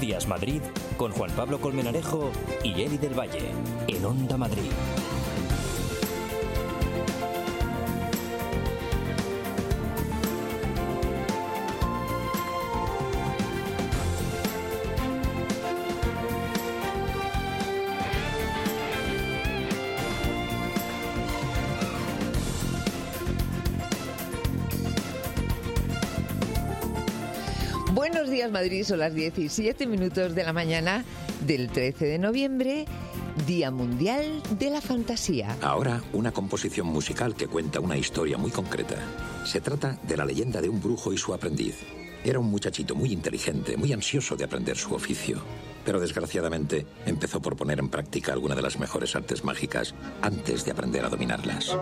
Días Madrid con Juan Pablo Colmenarejo y Eli del Valle en Onda Madrid. Buenos días, Madrid. Son las 17 minutos de la mañana del 13 de noviembre, Día Mundial de la Fantasía. Ahora, una composición musical que cuenta una historia muy concreta. Se trata de la leyenda de un brujo y su aprendiz. Era un muchachito muy inteligente, muy ansioso de aprender su oficio. Pero desgraciadamente empezó por poner en práctica alguna de las mejores artes mágicas antes de aprender a dominarlas.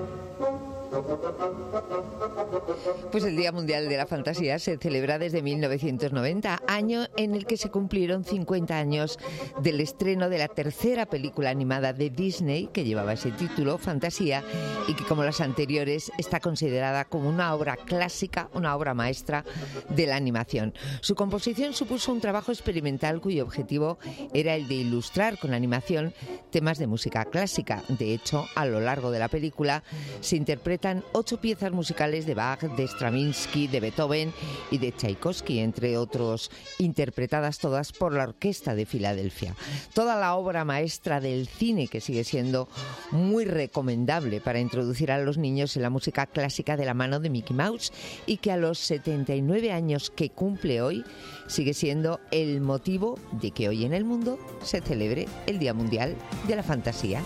Pues el Día Mundial de la Fantasía se celebra desde 1990, año en el que se cumplieron 50 años del estreno de la tercera película animada de Disney, que llevaba ese título, Fantasía, y que, como las anteriores, está considerada como una obra clásica, una obra maestra de la animación. Su composición supuso un trabajo experimental cuyo objetivo era el de ilustrar con animación temas de música clásica. De hecho, a lo largo de la película se interpretan 8 piezas musicales de Bach, de Stravinsky, de Beethoven y de Tchaikovsky, entre otros, interpretadas todas por la Orquesta de Filadelfia. Toda la obra maestra del cine, que sigue siendo muy recomendable para introducir a los niños en la música clásica de la mano de Mickey Mouse, y que a los 79 años que cumple hoy sigue siendo el motivo de que hoy en el mundo se celebre el Día Mundial de la Fantasía.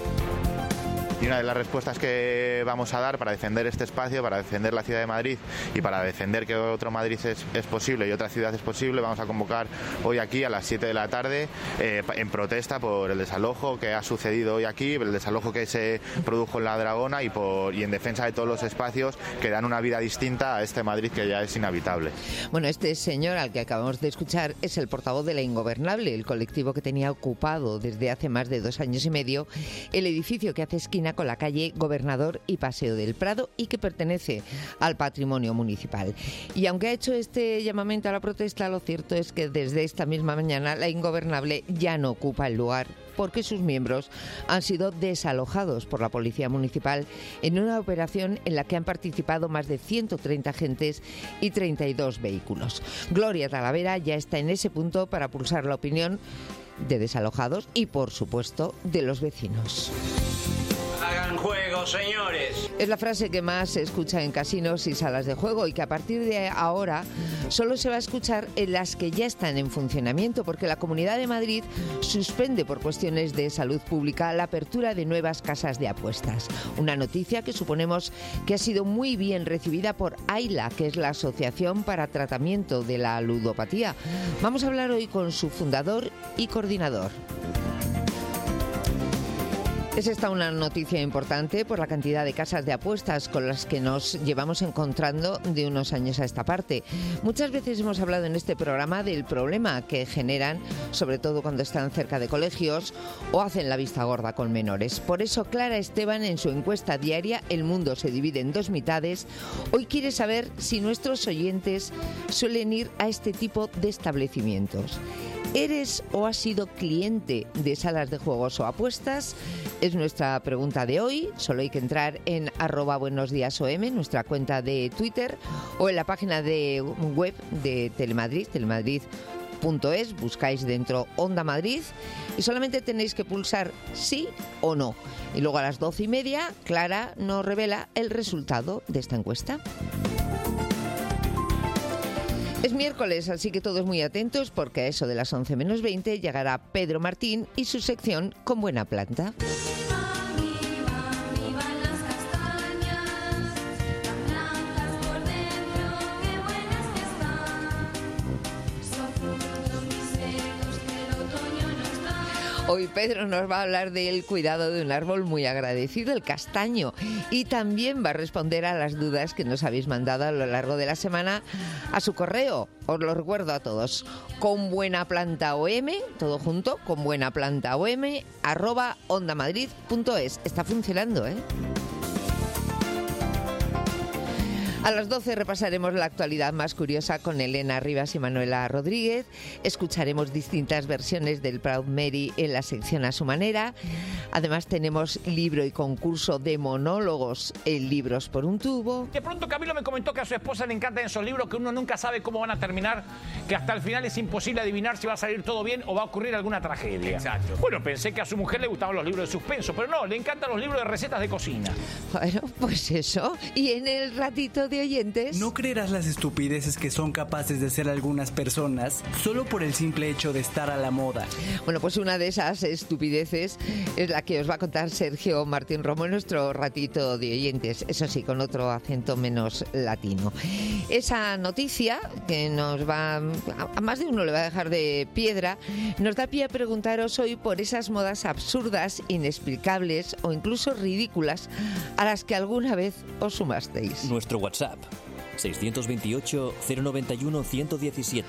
Y una de las respuestas que vamos a dar para defender este espacio, para defender la ciudad de Madrid y para defender que otro Madrid es posible y otra ciudad es posible, vamos a convocar hoy aquí a las 7 de la tarde en protesta por el desalojo que ha sucedido hoy aquí, el desalojo que se produjo en La Dragona y en defensa de todos los espacios que dan una vida distinta a este Madrid que ya es inhabitable. Bueno, este señor al que acabamos de escuchar es el portavoz de La Ingobernable, el colectivo que tenía ocupado desde hace más de 2 años y medio el edificio que hace esquina con la calle Gobernador y Paseo del Prado y que pertenece al patrimonio municipal. Y aunque ha hecho este llamamiento a la protesta, lo cierto es que desde esta misma mañana La Ingobernable ya no ocupa el lugar, porque sus miembros han sido desalojados por la Policía Municipal en una operación en la que han participado más de 130 agentes y 32 vehículos. Gloria Talavera ya está en ese punto para pulsar la opinión de desalojados y, por supuesto, de los vecinos. Hagan juego, señores. Es la frase que más se escucha en casinos y salas de juego y que a partir de ahora solo se va a escuchar en las que ya están en funcionamiento, porque la Comunidad de Madrid suspende por cuestiones de salud pública la apertura de nuevas casas de apuestas. Una noticia que suponemos que ha sido muy bien recibida por AILA, que es la Asociación para Tratamiento de la Ludopatía. Vamos a hablar hoy con su fundador y coordinador. Es esta una noticia importante por la cantidad de casas de apuestas con las que nos llevamos encontrando de unos años a esta parte. Muchas veces hemos hablado en este programa del problema que generan, sobre todo cuando están cerca de colegios o hacen la vista gorda con menores. Por eso Clara Esteban, en su encuesta diaria El mundo se divide en 2 mitades, hoy quiere saber si nuestros oyentes suelen ir a este tipo de establecimientos. ¿Eres o has sido cliente de salas de juegos o apuestas? Es nuestra pregunta de hoy. Solo hay que entrar en @buenosdiasom, nuestra cuenta de Twitter, o en la página de web de Telemadrid, telemadrid.es, buscáis dentro Onda Madrid y solamente tenéis que pulsar sí o no. Y luego a las 12:30, Clara nos revela el resultado de esta encuesta. Es miércoles, así que todos muy atentos, porque a eso de las 11 menos 20 llegará Pedro Martín y su sección Con Buena Planta. Hoy Pedro nos va a hablar del cuidado de un árbol muy agradecido, el castaño, y también va a responder a las dudas que nos habéis mandado a lo largo de la semana a su correo. Os lo recuerdo a todos, conbuenaplantaom, todo junto, conbuenaplantaom, @ondamadrid.es. Está funcionando, ¿eh? A las 12 repasaremos la actualidad más curiosa con Elena Rivas y Manuela Rodríguez. Escucharemos distintas versiones del Proud Mary en la sección A Su Manera. Además tenemos libro y concurso de monólogos en Libros por un Tubo. De pronto Camilo me comentó que a su esposa le encantan esos libros que uno nunca sabe cómo van a terminar, que hasta el final es imposible adivinar si va a salir todo bien o va a ocurrir alguna tragedia. Exacto. Bueno, pensé que a su mujer le gustaban los libros de suspenso, pero no, le encantan los libros de recetas de cocina. Bueno, pues eso. Y en el ratito de oyentes... No creerás las estupideces que son capaces de hacer algunas personas solo por el simple hecho de estar a la moda. Bueno, pues una de esas estupideces es la que os va a contar Sergio Martín Romo en nuestro ratito de oyentes. Eso sí, con otro acento menos latino. Esa noticia que nos va... a más de uno le va a dejar de piedra, nos da pie a preguntaros hoy por esas modas absurdas, inexplicables o incluso ridículas a las que alguna vez os sumasteis. Nuestro WhatsApp, 628-091-117.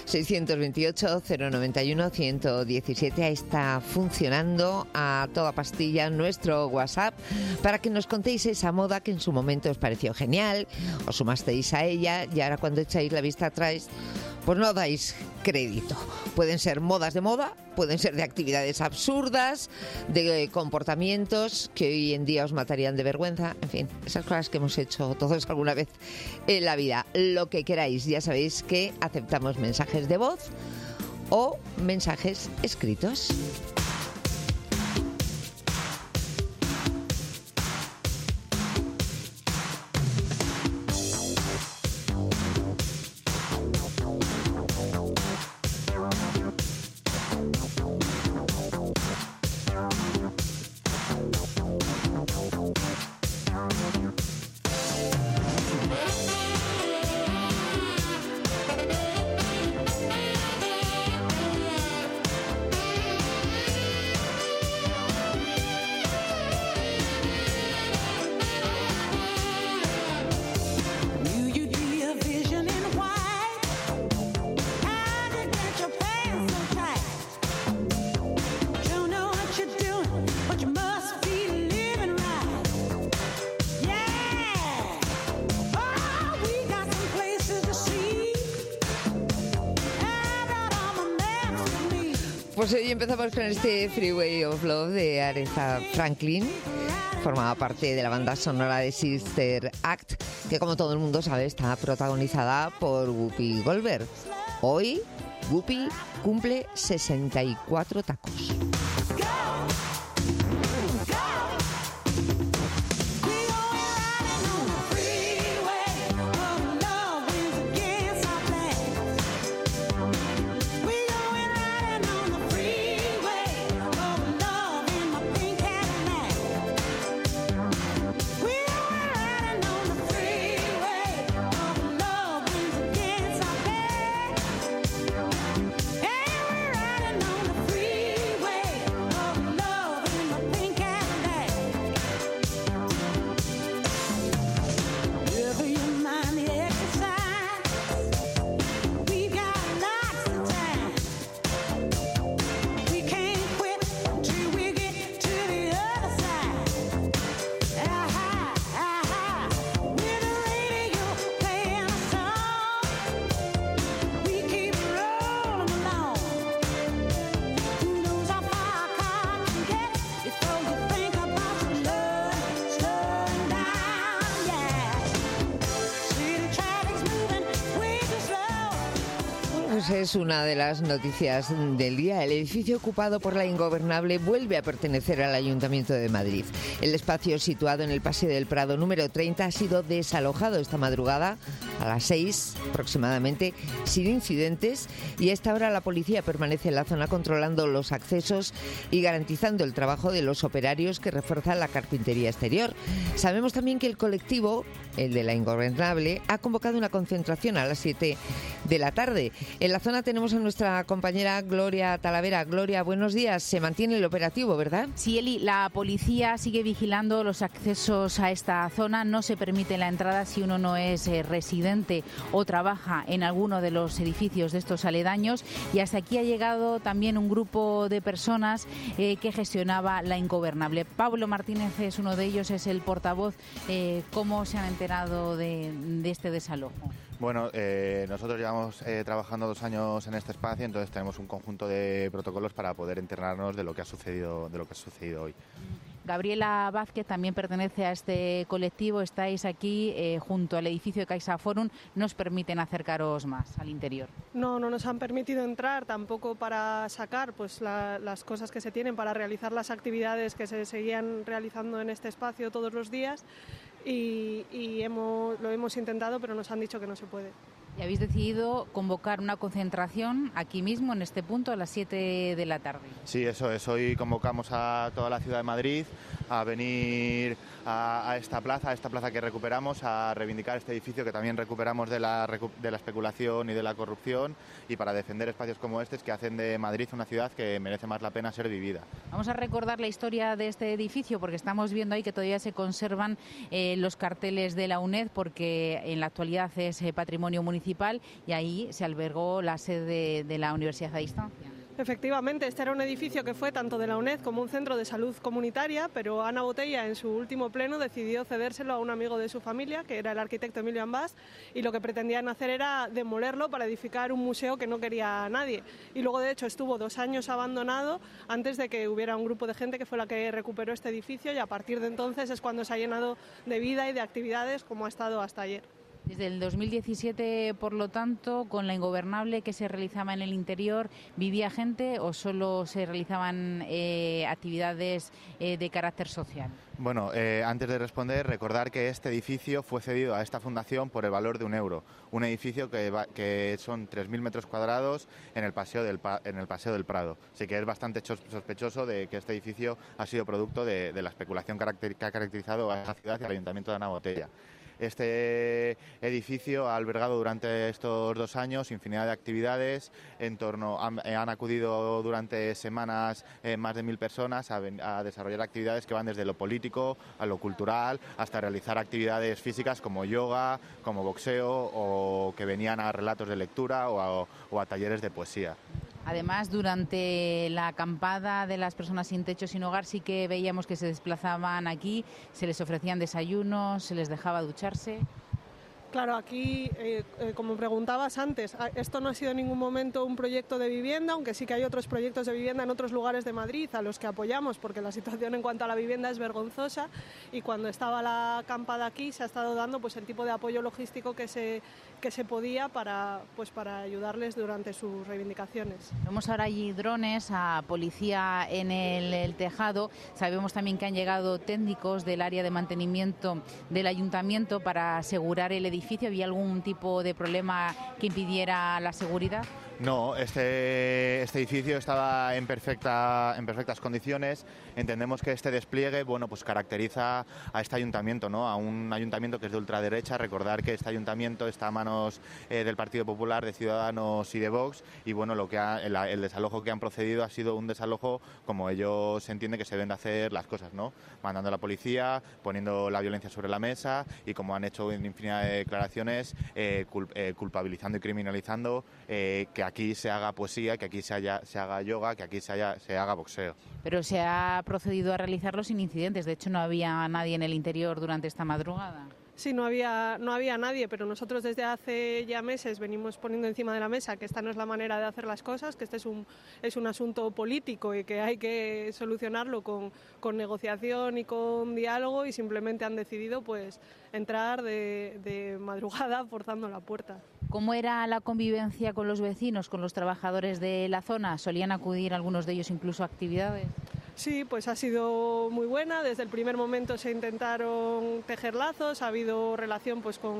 628-091-117. Ahí está funcionando a toda pastilla nuestro WhatsApp para que nos contéis esa moda que en su momento os pareció genial, os sumasteis a ella y ahora cuando echáis la vista atrás, pues no dais crédito. Pueden ser modas de moda, pueden ser de actividades absurdas, de comportamientos que hoy en día os matarían de vergüenza. En fin, esas cosas que hemos hecho todos alguna vez en la vida. Lo que queráis, ya sabéis que aceptamos mensajes de voz o mensajes escritos. Pues hoy empezamos con este Freeway of Love de Aretha Franklin. Formaba parte de la banda sonora de Sister Act, que como todo el mundo sabe está protagonizada por Whoopi Goldberg. Hoy Whoopi cumple 64 tacos. Es una de las noticias del día. El edificio ocupado por la Ingobernable vuelve a pertenecer al Ayuntamiento de Madrid. El espacio situado en el Paseo del Prado número 30 ha sido desalojado esta madrugada a las 6 aproximadamente, sin incidentes, y a esta hora la policía permanece en la zona controlando los accesos y garantizando el trabajo de los operarios que refuerzan la carpintería exterior. Sabemos también que el colectivo, el de la Ingobernable, ha convocado una concentración a las 7 de la tarde. El la zona tenemos a nuestra compañera Gloria Talavera. Gloria, buenos días. Se mantiene el operativo, ¿verdad? Sí, Eli, la policía sigue vigilando los accesos a esta zona. No se permite la entrada si uno no es residente o trabaja en alguno de los edificios de estos aledaños. Y hasta aquí ha llegado también un grupo de personas que gestionaba la ingobernable. Pablo Martínez es uno de ellos, es el portavoz. ¿Cómo se han enterado de este desalojo? Bueno, nosotros llevamos trabajando 2 años en este espacio, entonces tenemos un conjunto de protocolos para poder enterarnos de lo que ha sucedido hoy. Gabriela Vázquez también pertenece a este colectivo. Estáis aquí junto al edificio de CaixaForum. ¿No os permiten acercaros más al interior? No nos han permitido entrar, tampoco para sacar pues las cosas que se tienen para realizar las actividades que se seguían realizando en este espacio todos los días y lo hemos intentado, pero nos han dicho que no se puede. Y habéis decidido convocar una concentración aquí mismo, en este punto, a las 7 de la tarde. Sí, eso es. Hoy convocamos a toda la ciudad de Madrid a venir a esta plaza que recuperamos, a reivindicar este edificio que también recuperamos de la especulación y de la corrupción, y para defender espacios como estos que hacen de Madrid una ciudad que merece más la pena ser vivida. Vamos a recordar la historia de este edificio, porque estamos viendo ahí que todavía se conservan los carteles de la UNED, porque en la actualidad es patrimonio municipal, y ahí se albergó la sede de la Universidad a Distancia. Efectivamente, este era un edificio que fue tanto de la UNED como un centro de salud comunitaria, pero Ana Botella en su último pleno decidió cedérselo a un amigo de su familia, que era el arquitecto Emilio Ambás, y lo que pretendían hacer era demolerlo para edificar un museo que no quería nadie. Y luego, de hecho, estuvo 2 años abandonado antes de que hubiera un grupo de gente que fue la que recuperó este edificio, y a partir de entonces es cuando se ha llenado de vida y de actividades como ha estado hasta ayer. Desde el 2017, por lo tanto, con la ingobernable que se realizaba en el interior, ¿vivía gente o solo se realizaban actividades de carácter social? Bueno, antes de responder, recordar que este edificio fue cedido a esta fundación por el valor de €1. Un edificio que son 3.000 metros cuadrados en el Paseo del Prado. Así que es bastante sospechoso de que este edificio ha sido producto de la especulación que ha caracterizado a esta ciudad y al Ayuntamiento de Ana Botella. Este edificio ha albergado durante estos 2 años infinidad de actividades. Han acudido durante semanas más de 1.000 personas a desarrollar actividades que van desde lo político a lo cultural, hasta realizar actividades físicas como yoga, como boxeo, o que venían a relatos de lectura o a talleres de poesía. Además, durante la acampada de las personas sin techo, sin hogar, sí que veíamos que se desplazaban aquí, se les ofrecían desayunos, se les dejaba ducharse. Claro, aquí, como preguntabas antes, esto no ha sido en ningún momento un proyecto de vivienda, aunque sí que hay otros proyectos de vivienda en otros lugares de Madrid a los que apoyamos, porque la situación en cuanto a la vivienda es vergonzosa, y cuando estaba la acampada aquí se ha estado dando pues el tipo de apoyo logístico que se podía para ayudarles durante sus reivindicaciones. Vemos ahora allí drones, a policía en el tejado. Sabemos también que han llegado técnicos del área de mantenimiento del ayuntamiento para asegurar el edificio. ¿Había algún tipo de problema que impidiera la seguridad? No, este edificio estaba en perfectas condiciones. Entendemos que este despliegue, pues caracteriza a este ayuntamiento, ¿no? A un ayuntamiento que es de ultraderecha. Recordar que este ayuntamiento está a manos del Partido Popular, de Ciudadanos y de Vox, y el desalojo que han procedido ha sido un desalojo como ellos entienden que se deben de hacer las cosas, ¿no? Mandando a la policía, poniendo la violencia sobre la mesa, y como han hecho en infinidad de declaraciones, culpabilizando y criminalizando que aquí se haga poesía, que aquí se haga yoga, que aquí se haga boxeo. Pero se ha procedido a realizarlo sin incidentes. De hecho, no había nadie en el interior durante esta madrugada. Sí, no había nadie, pero nosotros desde hace ya meses venimos poniendo encima de la mesa que esta no es la manera de hacer las cosas, que este es un asunto político y que hay que solucionarlo con negociación y con diálogo, y simplemente han decidido pues entrar de madrugada forzando la puerta. ¿Cómo era la convivencia con los vecinos, con los trabajadores de la zona? ¿Solían acudir algunos de ellos incluso a actividades? Sí, pues ha sido muy buena. Desde el primer momento se intentaron tejer lazos, ha habido relación pues con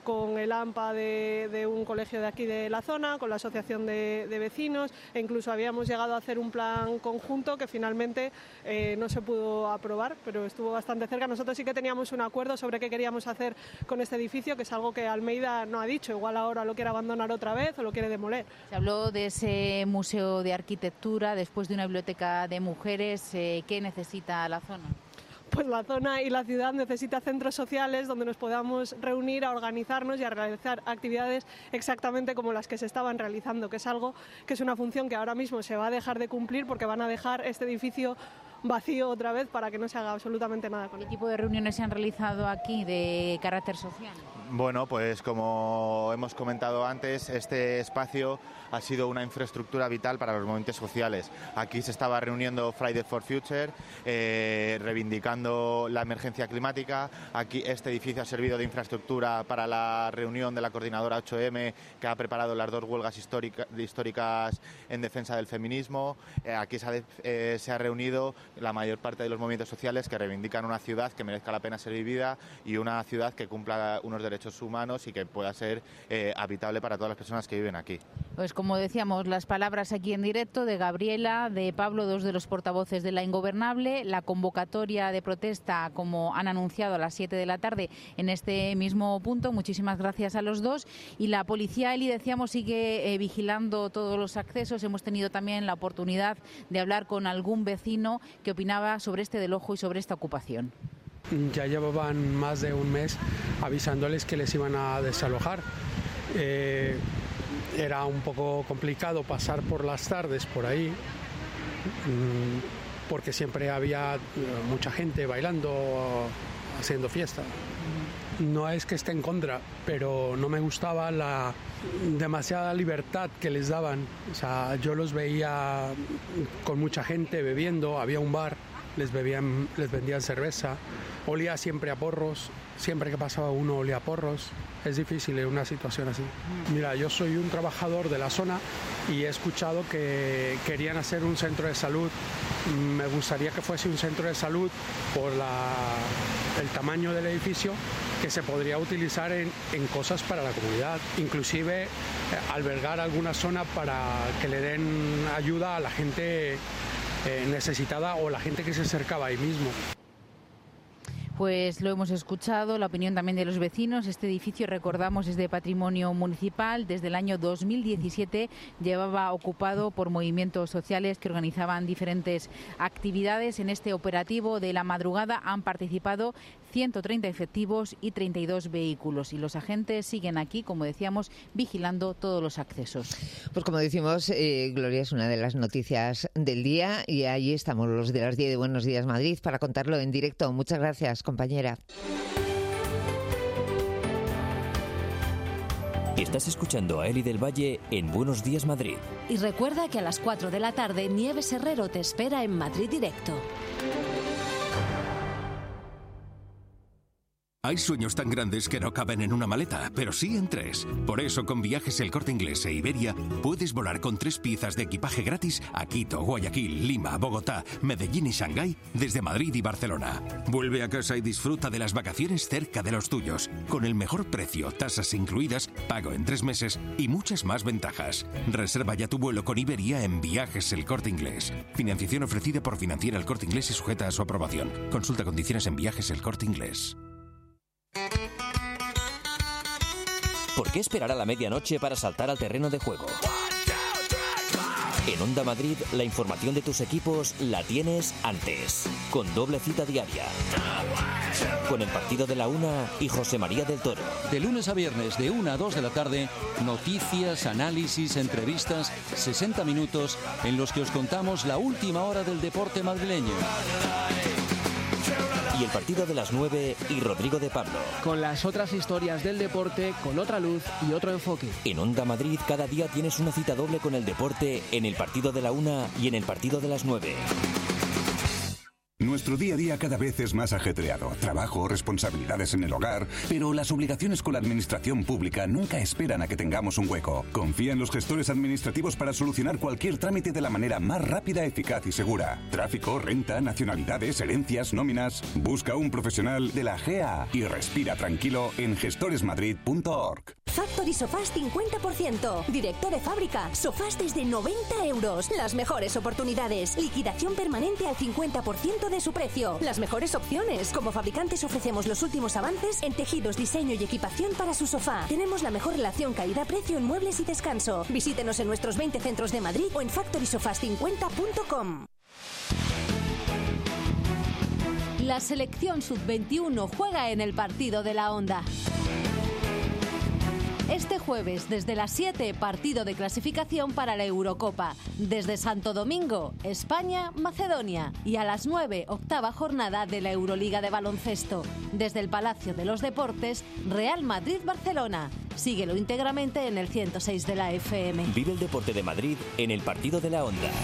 con el AMPA de un colegio de aquí de la zona, con la asociación de vecinos, e incluso habíamos llegado a hacer un plan conjunto que finalmente no se pudo aprobar, pero estuvo bastante cerca. Nosotros sí que teníamos un acuerdo sobre qué queríamos hacer con este edificio, que es algo que Almeida no ha dicho. Igual ahora lo quiere abandonar otra vez o lo quiere demoler. Se habló de ese museo de arquitectura, después de una biblioteca de mujeres. ¿Qué necesita la zona? Pues la zona y la ciudad necesita centros sociales donde nos podamos reunir, a organizarnos y a realizar actividades exactamente como las que se estaban realizando, que es algo que es una función que ahora mismo se va a dejar de cumplir porque van a dejar este edificio vacío otra vez para que no se haga absolutamente nada con él. ¿Qué tipo de reuniones se han realizado aquí de carácter social? Bueno, pues como hemos comentado antes, este espacio ha sido una infraestructura vital para los movimientos sociales. Aquí se estaba reuniendo Fridays for Future, reivindicando la emergencia climática. Aquí este edificio ha servido de infraestructura para la reunión de la coordinadora 8M, que ha preparado las 2 huelgas históricas en defensa del feminismo. Aquí se ha reunido la mayor parte de los movimientos sociales que reivindican una ciudad que merezca la pena ser vivida y una ciudad que cumpla unos derechos humanos y que pueda ser habitable para todas las personas que viven aquí. Pues como decíamos, las palabras aquí en directo de Gabriela, de Pablo, 2 de los portavoces de La Ingobernable, la convocatoria de protesta, como han anunciado, a las 7 de la tarde en este mismo punto. Muchísimas gracias a los 2. Y la policía, Eli, decíamos, sigue vigilando todos los accesos. Hemos tenido también la oportunidad de hablar con algún vecino que opinaba sobre este del Ojo y sobre esta ocupación. Ya llevaban más de un mes avisándoles que les iban a desalojar. Era un poco complicado pasar por las tardes por ahí, porque siempre había mucha gente bailando, haciendo fiesta. No es que esté en contra, pero no me gustaba la demasiada libertad que les daban. O sea, yo los veía con mucha gente bebiendo, había un bar, les vendían cerveza, olía siempre a porros, siempre que pasaba uno olía a porros. Es difícil en una situación así. Mira, yo soy un trabajador de la zona y he escuchado que querían hacer un centro de salud. Me gustaría que fuese un centro de salud por el tamaño del edificio, que se podría utilizar en cosas para la comunidad, inclusive albergar alguna zona para que le den ayuda a la gente necesitada o la gente que se acercaba ahí mismo. Pues lo hemos escuchado, la opinión también de los vecinos. Este edificio, recordamos, es de patrimonio municipal. Desde el año 2017 llevaba ocupado por movimientos sociales que organizaban diferentes actividades. En este operativo de la madrugada han participado 130 efectivos y 32 vehículos. Y los agentes siguen aquí, como decíamos, vigilando todos los accesos. Pues como decimos, Gloria, es una de las noticias del día y ahí estamos los de las 10 de Buenos Días Madrid para contarlo en directo. Muchas gracias, compañera. Estás escuchando a Eli del Valle en Buenos Días Madrid. Y recuerda que a las 4 de la tarde Nieves Herrero te espera en Madrid Directo. Hay sueños tan grandes que no caben en una maleta, pero sí en 3. Por eso, con Viajes El Corte Inglés e Iberia, puedes volar con 3 piezas de equipaje gratis a Quito, Guayaquil, Lima, Bogotá, Medellín y Shanghái desde Madrid y Barcelona. Vuelve a casa y disfruta de las vacaciones cerca de los tuyos, con el mejor precio, tasas incluidas, pago en 3 meses y muchas más ventajas. Reserva ya tu vuelo con Iberia en Viajes El Corte Inglés. Financiación ofrecida por Financiera El Corte Inglés y sujeta a su aprobación. Consulta condiciones en Viajes El Corte Inglés. ¿Por qué esperar a la medianoche para saltar al terreno de juego? En Onda Madrid, la información de tus equipos la tienes antes, con doble cita diaria. Con el partido de la 1 y José María del Toro. De lunes a viernes, de 1 a 2 de la tarde, noticias, análisis, entrevistas, 60 minutos en los que os contamos la última hora del deporte madrileño. Y el partido de las 9 y Rodrigo de Pablo. Con las otras historias del deporte, con otra luz y otro enfoque. En Onda Madrid cada día tienes una cita doble con el deporte en el partido de la 1 y en el partido de las 9. Nuestro día a día cada vez es más ajetreado. Trabajo, responsabilidades en el hogar, pero las obligaciones con la administración pública nunca esperan a que tengamos un hueco. Confía en los gestores administrativos para solucionar cualquier trámite de la manera más rápida, eficaz y segura. Tráfico, renta, nacionalidades, herencias, nóminas. Busca un profesional de la GEA y respira tranquilo en gestoresmadrid.org. Factory Sofás 50%. Directo de fábrica. Sofás desde 90 euros. Las mejores oportunidades. Liquidación permanente al 50% de su precio. Las mejores opciones. Como fabricantes ofrecemos los últimos avances en tejidos, diseño y equipación para su sofá. Tenemos la mejor relación calidad-precio en muebles y descanso. Visítenos en nuestros 20 centros de Madrid o en factorysofás50.com. La selección sub-21 juega en el partido de la Onda. Este jueves, desde las 7, partido de clasificación para la Eurocopa. Desde Santo Domingo, España, Macedonia. Y a las 9, octava jornada de la Euroliga de baloncesto. Desde el Palacio de los Deportes, Real Madrid-Barcelona. Síguelo íntegramente en el 106 de la FM. Vive el deporte de Madrid en el partido de la Onda.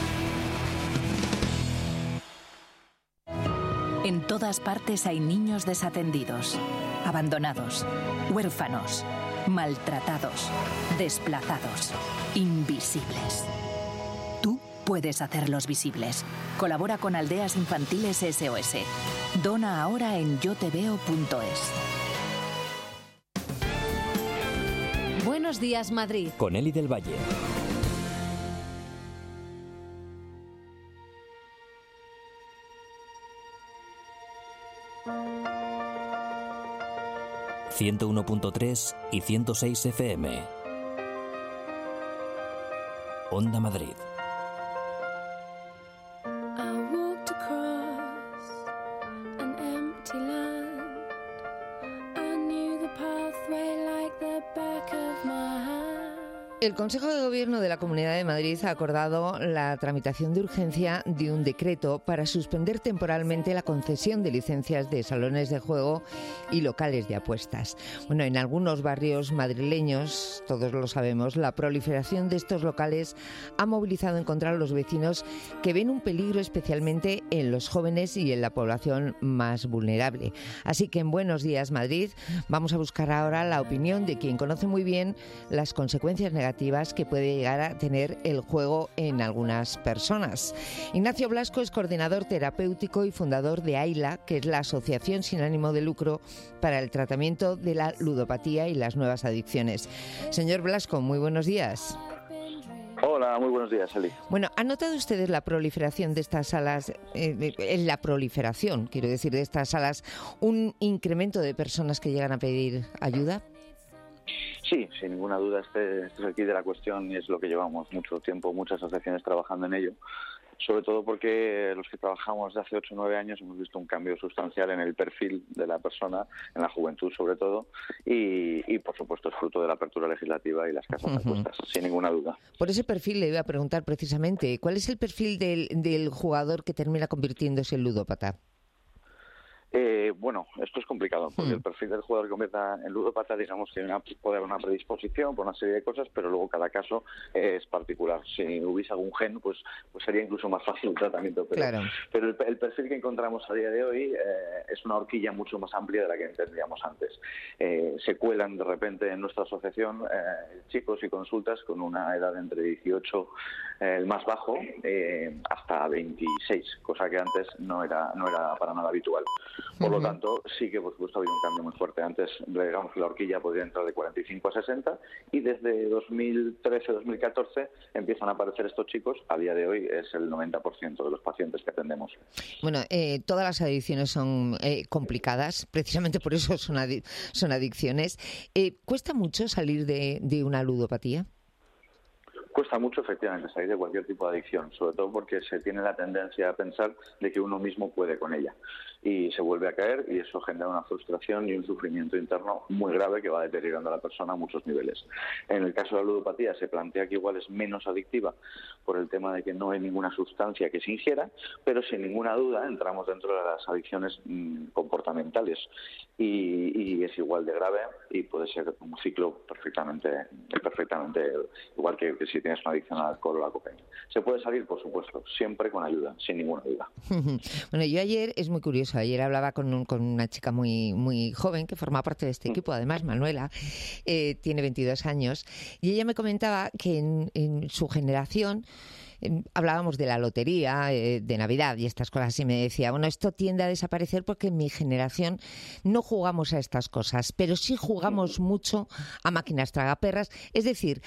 En todas partes hay niños desatendidos, abandonados, huérfanos, maltratados, desplazados, invisibles. Tú puedes hacerlos visibles. Colabora con Aldeas Infantiles SOS. Dona ahora en yoteveo.es. Buenos días, Madrid. Con Eli del Valle. ...101.3 y 106 FM. Onda Madrid. El Consejo de Gobierno de la Comunidad de Madrid ha acordado la tramitación de urgencia de un decreto para suspender temporalmente la concesión de licencias de salones de juego y locales de apuestas. Bueno, en algunos barrios madrileños, todos lo sabemos, la proliferación de estos locales ha movilizado en contra de los vecinos que ven un peligro especialmente en los jóvenes y en la población más vulnerable. Así que en Buenos Días Madrid vamos a buscar ahora la opinión de quien conoce muy bien las consecuencias negativas que puede llegar a tener el juego en algunas personas. Ignacio Blasco es coordinador terapéutico y fundador de AILA, que es la Asociación Sin Ánimo de Lucro para el Tratamiento de la Ludopatía y las Nuevas Adicciones. Señor Blasco, muy buenos días. Hola, muy buenos días, Eli. Bueno, ¿han notado ustedes la proliferación de estas salas, de estas salas, un incremento de personas que llegan a pedir ayuda? Sí, sin ninguna duda, este es el quid de la cuestión y es lo que llevamos mucho tiempo, muchas asociaciones trabajando en ello. Sobre todo porque los que trabajamos de hace 8 o 9 años hemos visto un cambio sustancial en el perfil de la persona, en la juventud sobre todo, y por supuesto es fruto de la apertura legislativa y las casas de apuestas, sin ninguna duda. Por ese perfil le iba a preguntar precisamente, ¿cuál es el perfil del jugador que termina convirtiéndose en ludópata? Bueno, esto es complicado, porque el perfil del jugador que convierta en ludópata, digamos que puede haber una predisposición por una serie de cosas, pero luego cada caso es particular. Si hubiese algún gen, pues sería incluso más fácil el tratamiento. Pero el perfil que encontramos a día de hoy es una horquilla mucho más amplia de la que entendíamos antes. Se cuelan de repente en nuestra asociación chicos y consultas con una edad entre 18, el más bajo, hasta 26, cosa que antes no era para nada habitual. Por lo tanto, sí que por supuesto ha habido un cambio muy fuerte. Antes, digamos que la horquilla podía entrar de 45 a 60 y desde 2013-2014 empiezan a aparecer estos chicos. A día de hoy es el 90% de los pacientes que atendemos. Bueno, todas las adicciones son complicadas, precisamente por eso son adicciones. ¿Cuesta mucho salir de una ludopatía? Cuesta mucho, efectivamente, salir de cualquier tipo de adicción, sobre todo porque se tiene la tendencia a pensar de que uno mismo puede con ella. Y se vuelve a caer y eso genera una frustración y un sufrimiento interno muy grave que va deteriorando a la persona a muchos niveles. En el caso de la ludopatía se plantea que igual es menos adictiva por el tema de que no hay ninguna sustancia que se ingiera, pero sin ninguna duda entramos dentro de las adicciones comportamentales y es igual de grave y puede ser un ciclo perfectamente igual que si tienes tengas una adicción al alcohol o a la cocaína. ¿Se puede salir? Por supuesto, siempre con ayuda, sin ninguna duda. Bueno, yo ayer, es muy curioso, ayer hablaba con una chica muy joven que forma parte de este equipo, además, Manuela, tiene 22 años, y ella me comentaba que en su generación hablábamos de la lotería, de Navidad y estas cosas, y me decía, bueno, esto tiende a desaparecer porque en mi generación no jugamos a estas cosas, pero sí jugamos mucho a máquinas tragaperras, es decir,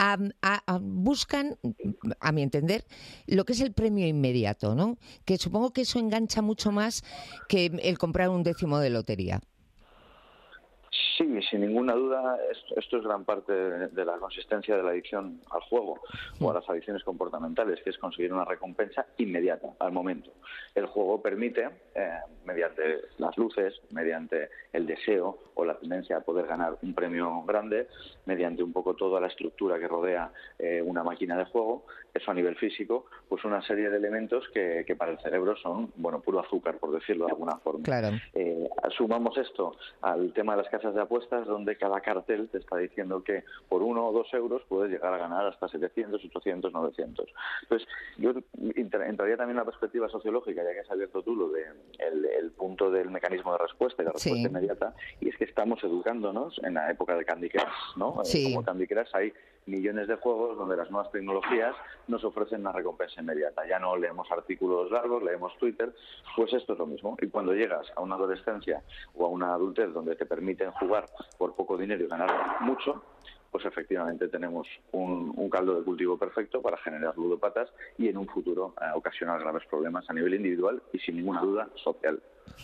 buscan, a mi entender, lo que es el premio inmediato, ¿no? Que supongo que eso engancha mucho más que el comprar un décimo de lotería. Sí, sin ninguna duda, esto es gran parte de la consistencia de la adicción al juego o a las adicciones comportamentales, que es conseguir una recompensa inmediata, al momento. El juego permite, mediante las luces, mediante el deseo o la tendencia a poder ganar un premio grande, mediante un poco toda la estructura que rodea una máquina de juego, eso a nivel físico, pues una serie de elementos que para el cerebro son, bueno, puro azúcar, por decirlo de alguna forma. Claro. Sumamos esto al tema de las casas de apuestas, donde cada cartel te está diciendo que por 1 o 2 euros puedes llegar a ganar hasta 700, 800, 900. Entonces, yo entraría también en la perspectiva sociológica, ya que has abierto tú lo de el punto del mecanismo de respuesta y la respuesta inmediata, y es que estamos educándonos en la época de Candy Crush, ¿no? Como Candy Crush hay millones de juegos donde las nuevas tecnologías nos ofrecen una recompensa inmediata. Ya no leemos artículos largos, leemos Twitter, pues esto es lo mismo. Y cuando llegas a una adolescencia o a una adultez donde te permiten jugar por poco dinero y ganar mucho, pues efectivamente tenemos un caldo de cultivo perfecto para generar ludópatas y en un futuro ocasionar graves problemas a nivel individual y sin ninguna duda social.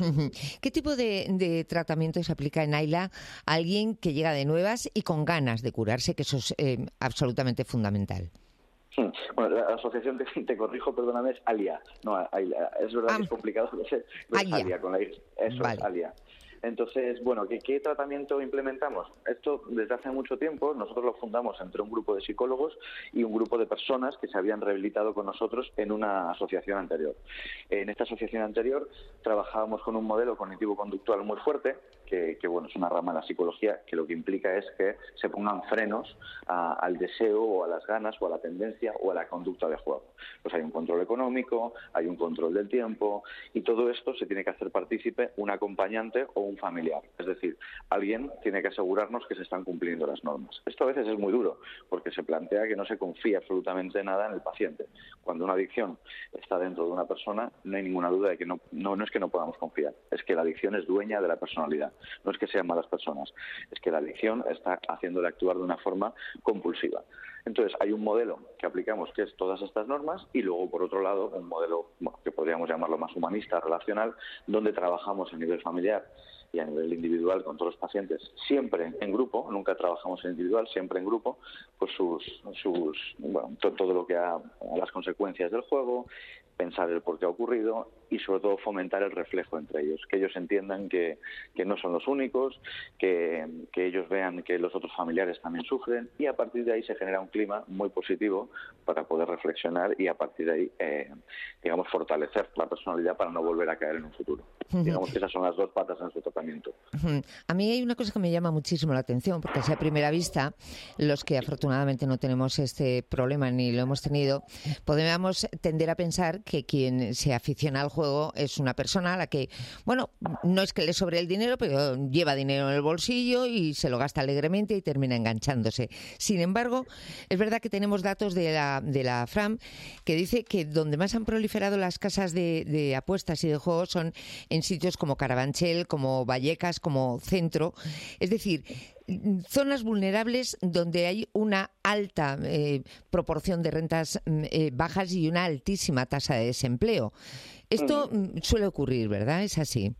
¿Qué tipo de tratamiento se aplica en Ayla a alguien que llega de nuevas y con ganas de curarse, que eso es absolutamente fundamental? Bueno, la asociación, te corrijo, perdóname, es ALIA. No, Ayla. Es verdad que es complicado, pero es ALIA con la I. Eso es ALIA. Entonces, bueno, ¿qué tratamiento implementamos? Esto desde hace mucho tiempo nosotros lo fundamos entre un grupo de psicólogos y un grupo de personas que se habían rehabilitado con nosotros en una asociación anterior. En esta asociación anterior trabajábamos con un modelo cognitivo-conductual muy fuerte, que bueno, es una rama de la psicología que lo que implica es que se pongan frenos al deseo o a las ganas o a la tendencia o a la conducta de juego. Pues hay un control económico, hay un control del tiempo y todo esto se tiene que hacer partícipe un acompañante o un familiar. Es decir, alguien tiene que asegurarnos que se están cumpliendo las normas. Esto a veces es muy duro porque se plantea que no se confía absolutamente nada en el paciente. Cuando una adicción está dentro de una persona, no hay ninguna duda de que no es que no podamos confiar, es que la adicción es dueña de la personalidad. No es que sean malas personas, es que la adicción está haciéndole actuar de una forma compulsiva. Entonces, hay un modelo que aplicamos que es todas estas normas y luego, por otro lado, un modelo que podríamos llamarlo más humanista, relacional, donde trabajamos a nivel familiar y a nivel individual con todos los pacientes, siempre en grupo, nunca trabajamos en individual, siempre en grupo, pues todo lo que las consecuencias del juego, pensar el por qué ha ocurrido y sobre todo fomentar el reflejo entre ellos, que ellos entiendan que no son los únicos, que ellos vean que los otros familiares también sufren y a partir de ahí se genera un clima muy positivo para poder reflexionar y a partir de ahí, fortalecer la personalidad para no volver a caer en un futuro. Digamos que esas son las dos patas en nuestro tratamiento. A mí hay una cosa que me llama muchísimo la atención, porque así a primera vista, los que afortunadamente no tenemos este problema ni lo hemos tenido, podríamos tender a pensar que quien se aficiona al juego es una persona a la que, bueno, no es que le sobre el dinero, pero lleva dinero en el bolsillo y se lo gasta alegremente y termina enganchándose. Sin embargo, es verdad que tenemos datos de la FRAM que dice que donde más han proliferado las casas de apuestas y de juegos son en sitios como Carabanchel, como Vallecas, como Centro. Es decir, zonas vulnerables donde hay una alta proporción de rentas bajas y una altísima tasa de desempleo. Esto suele ocurrir, ¿verdad? ¿Es así?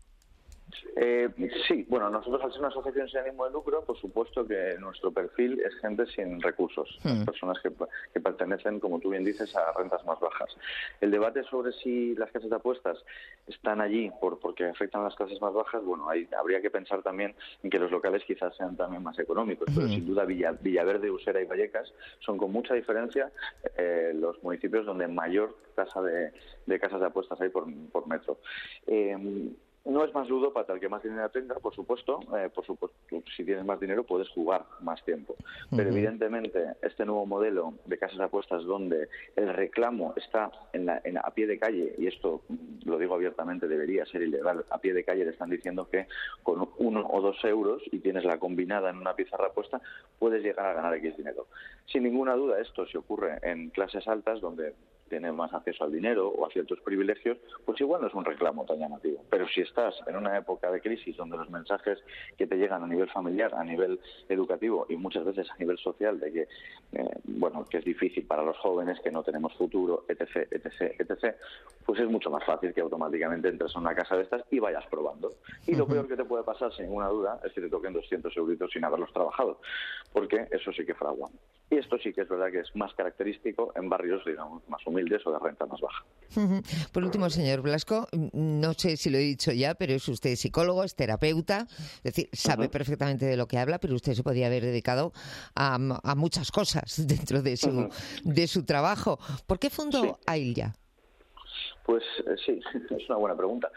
Sí, bueno, nosotros al ser una asociación sin ánimo de lucro, por supuesto que nuestro perfil es gente sin recursos, personas que pertenecen, como tú bien dices, a rentas más bajas. El debate sobre si las casas de apuestas están allí porque afectan a las clases más bajas, bueno, habría que pensar también en que los locales quizás sean también más económicos, pero sin duda Villaverde, Usera y Vallecas son con mucha diferencia los municipios donde mayor tasa de casas de apuestas hay por metro. No es más ludópata el que más dinero tenga, por supuesto, si tienes más dinero puedes jugar más tiempo. Pero evidentemente este nuevo modelo de casas de apuestas donde el reclamo está a pie de calle, y esto lo digo abiertamente, debería ser ilegal, a pie de calle le están diciendo que con 1 o 2 euros y tienes la combinada en una pizarra apuesta puedes llegar a ganar X dinero. Sin ninguna duda esto se ocurre en clases altas donde tienes más acceso al dinero o a ciertos privilegios, pues igual no es un reclamo tan llamativo. Pero si estás en una época de crisis donde los mensajes que te llegan a nivel familiar, a nivel educativo y muchas veces a nivel social de que, que es difícil para los jóvenes, que no tenemos futuro, etc., pues es mucho más fácil que automáticamente entres a una casa de estas y vayas probando. Y lo peor que te puede pasar, sin ninguna duda, es que te toquen 200 euritos sin haberlos trabajado, porque eso sí que fraguan. Y esto sí que es verdad que es más característico en barrios, digamos, más humildes o de renta más baja. Por último, señor Blasco, no sé si lo he dicho ya, pero es usted psicólogo, es terapeuta, es decir, sabe perfectamente de lo que habla, pero usted se podía haber dedicado a muchas cosas dentro de su trabajo. ¿Por qué fundó Ailya? Pues sí, es una buena pregunta.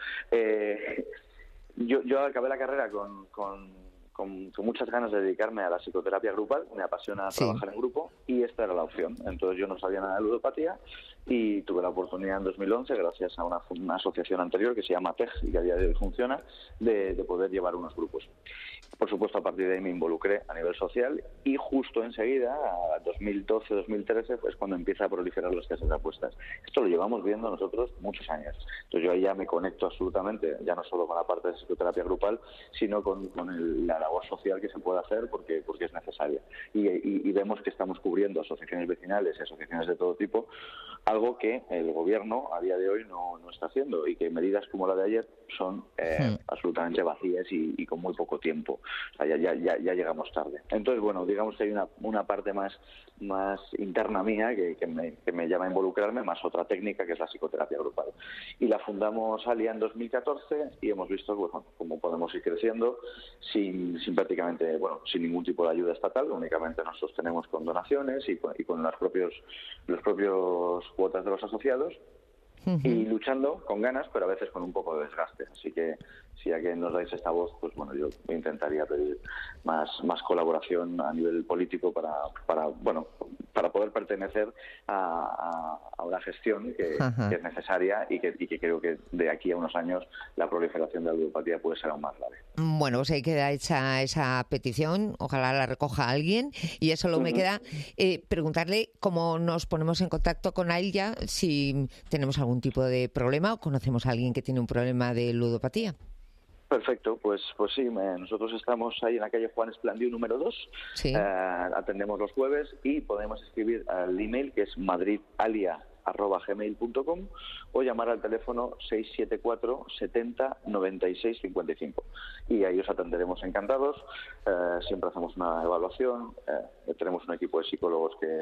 Yo acabé la carrera con muchas ganas de dedicarme a la psicoterapia grupal, me apasiona trabajar en grupo y esta era la opción. Entonces yo no sabía nada de ludopatía y tuve la oportunidad en 2011, gracias a una asociación anterior que se llama TEG y que a día de hoy funciona, de poder llevar unos grupos. Por supuesto, a partir de ahí me involucré a nivel social y justo enseguida, a 2012-2013, pues cuando empieza a proliferar las casas de apuestas. Esto lo llevamos viendo nosotros muchos años. Entonces yo ahí ya me conecto absolutamente, ya no solo con la parte de psicoterapia grupal, sino con la labor social que se puede hacer porque es necesaria. Y vemos que estamos cubriendo asociaciones vecinales y asociaciones de todo tipo, algo que el gobierno a día de hoy no está haciendo y que medidas como la de ayer son absolutamente vacías y con muy poco tiempo. O sea, ya llegamos tarde. Entonces, bueno, digamos que hay una parte más interna mía que me llama a involucrarme, más otra técnica que es la psicoterapia grupal. Y la fundamos Ailya en 2014 y hemos visto cómo podemos ir creciendo sin prácticamente, sin ningún tipo de ayuda estatal, únicamente nos sostenemos con donaciones y con los propios cuotas de los asociados. Y luchando con ganas, pero a veces con un poco de desgaste. Así que si a que nos dais esta voz, pues yo intentaría pedir más colaboración a nivel político para poder pertenecer a una gestión que es necesaria y que creo que de aquí a unos años la proliferación de la ludopatía puede ser aún más grave. Bueno, pues ahí queda hecha esa petición, ojalá la recoja alguien y ya solo me queda preguntarle cómo nos ponemos en contacto con Ailya si tenemos algún tipo de problema o conocemos a alguien que tiene un problema de ludopatía. Perfecto, pues sí, nosotros estamos ahí en la calle Juan Esplandiu número 2, atendemos los jueves y podemos escribir al email que es madridalia@gmail.com o llamar al teléfono 674 70 96 55 y ahí os atenderemos encantados. Siempre hacemos una evaluación, tenemos un equipo de psicólogos que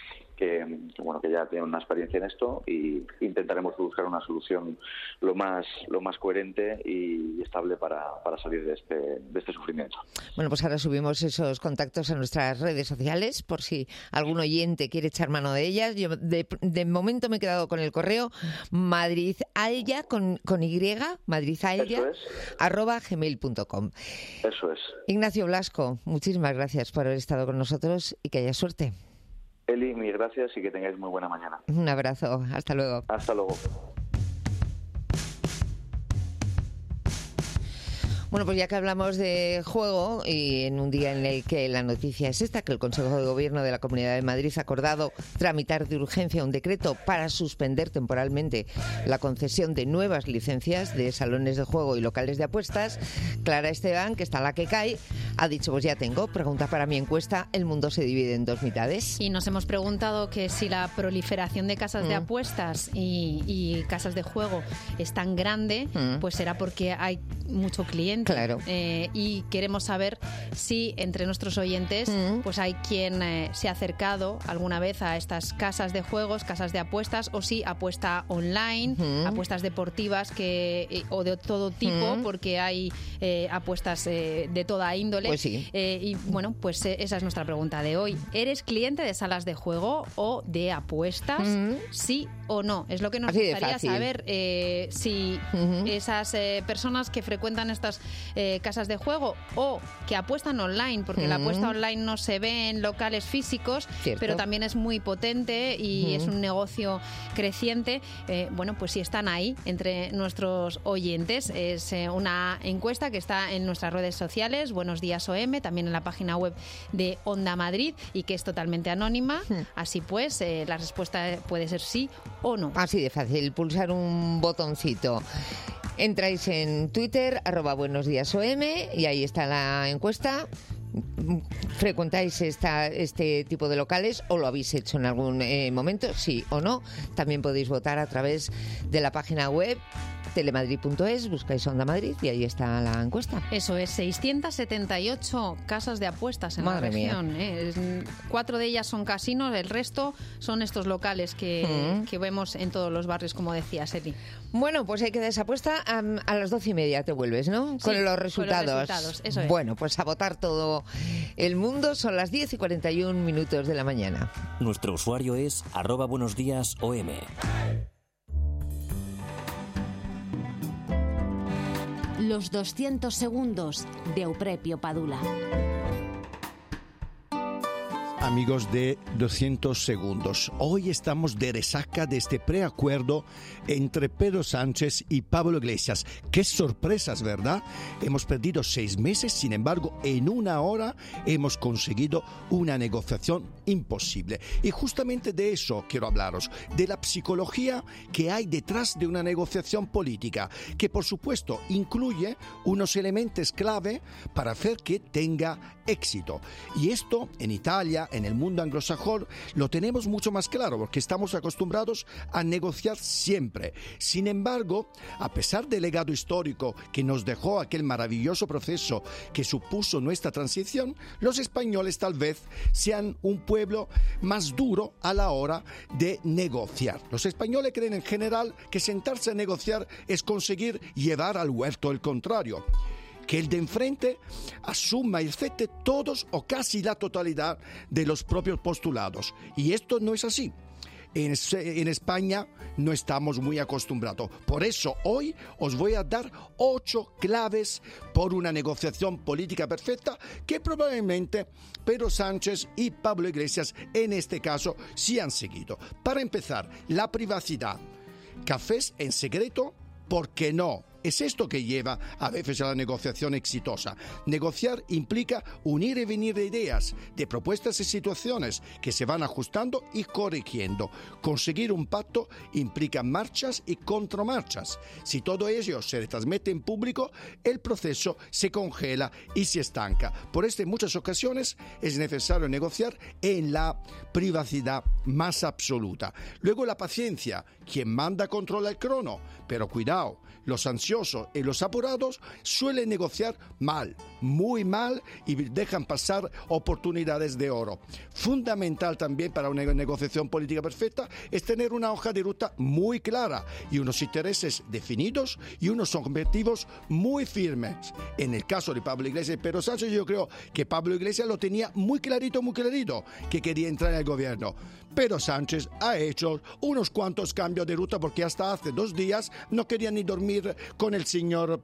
ya tienen una experiencia en esto y intentaremos buscar una solución lo más coherente y estable para salir de este sufrimiento. Bueno, pues ahora subimos esos contactos a nuestras redes sociales por si algún oyente quiere echar mano de ellas. Yo de momento me he quedado con el correo madridalia con Y, madridalia @gmail.com. Eso es. Ignacio Blasco, muchísimas gracias por haber estado con nosotros y que haya suerte. Eli, mil gracias y que tengáis muy buena mañana. Un abrazo, hasta luego. Hasta luego. Bueno, pues ya que hablamos de juego y en un día en el que la noticia es esta, que el Consejo de Gobierno de la Comunidad de Madrid ha acordado tramitar de urgencia un decreto para suspender temporalmente la concesión de nuevas licencias de salones de juego y locales de apuestas, Clara Esteban, que está la que cae, ha dicho, pues ya tengo, pregunta para mi encuesta, el mundo se divide en dos mitades. Y nos hemos preguntado que si la proliferación de casas de apuestas y casas de juego es tan grande, pues será porque hay mucho cliente. Claro. Y queremos saber si entre nuestros oyentes pues hay quien se ha acercado alguna vez a estas casas de juegos, casas de apuestas, o si apuesta online, apuestas deportivas o de todo tipo, porque hay apuestas de toda índole. Pues sí. Y bueno, pues esa es nuestra pregunta de hoy. ¿Eres cliente de salas de juego o de apuestas? Sí o no. Es lo que nos Así de gustaría fácil. saber si esas personas que frecuentan estas casas de juego o que apuestan online, porque la apuesta online no se ve en locales físicos, Cierto. pero también es muy potente y es un negocio creciente. Bueno, pues si están ahí entre nuestros oyentes, es una encuesta que está en nuestras redes sociales, Buenos Días OM, también en la página web de Onda Madrid, y que es totalmente anónima. Así pues, la respuesta puede ser sí o no. Así de fácil, pulsar un botoncito. Entráis en Twitter, @buenosdíasom, y ahí está la encuesta. ¿Frecuentáis este tipo de locales o lo habéis hecho en algún momento? Sí o no. También podéis votar a través de la página web telemadrid.es, buscáis Onda Madrid y ahí está la encuesta. Eso es, 678 casas de apuestas en Madre la región. 4 de ellas son casinos, el resto son estos locales que vemos en todos los barrios, como decía Seti. Bueno, pues hay que dar esa apuesta a las 12:30 te vuelves, ¿no? Sí, con los resultados. Con los resultados, eso es. Bueno, pues a votar todo el mundo. Son las 10:41 de la mañana. Nuestro usuario es @buenosdíasom. Los 200 segundos de Euprepio Padula. Amigos de 200 segundos, hoy estamos de resaca de este preacuerdo entre Pedro Sánchez y Pablo Iglesias. Qué sorpresas, ¿verdad? Hemos perdido 6 meses, sin embargo, en una hora hemos conseguido una negociación imposible. Y justamente de eso quiero hablaros, de la psicología que hay detrás de una negociación política, que por supuesto incluye unos elementos clave para hacer que tenga éxito. Y esto en Italia, en el mundo anglosajón, lo tenemos mucho más claro porque estamos acostumbrados a negociar siempre. Sin embargo, a pesar del legado histórico que nos dejó aquel maravilloso proceso que supuso nuestra transición, los españoles tal vez sean un pueblo más duro a la hora de negociar. Los españoles creen en general que sentarse a negociar es conseguir llevar al huerto el contrario, que el de enfrente asuma y acepte todos o casi la totalidad de los propios postulados. Y esto no es así. En España no estamos muy acostumbrados. Por eso hoy os voy a dar 8 claves por una negociación política perfecta que probablemente Pedro Sánchez y Pablo Iglesias en este caso sí han seguido. Para empezar, la privacidad. Cafés en secreto, ¿por qué no? Es esto que lleva a veces a la negociación exitosa. Negociar implica unir y venir de ideas, de propuestas y situaciones que se van ajustando y corrigiendo. Conseguir un pacto implica marchas y contramarchas. Si todo ello se transmite en público, el proceso se congela y se estanca. Por esto, en muchas ocasiones es necesario negociar en la privacidad más absoluta. Luego, la paciencia. Quien manda controla el crono, pero cuidado. Los ansiosos y los apurados suelen negociar mal, muy mal, y dejan pasar oportunidades de oro. Fundamental también para una negociación política perfecta es tener una hoja de ruta muy clara y unos intereses definidos y unos objetivos muy firmes. En el caso de Pablo Iglesias y Pedro Sánchez, yo creo que Pablo Iglesias lo tenía muy clarito, que quería entrar en el gobierno. Pedro Sánchez ha hecho unos cuantos cambios de ruta porque hasta hace 2 días no quería ni dormir con el señor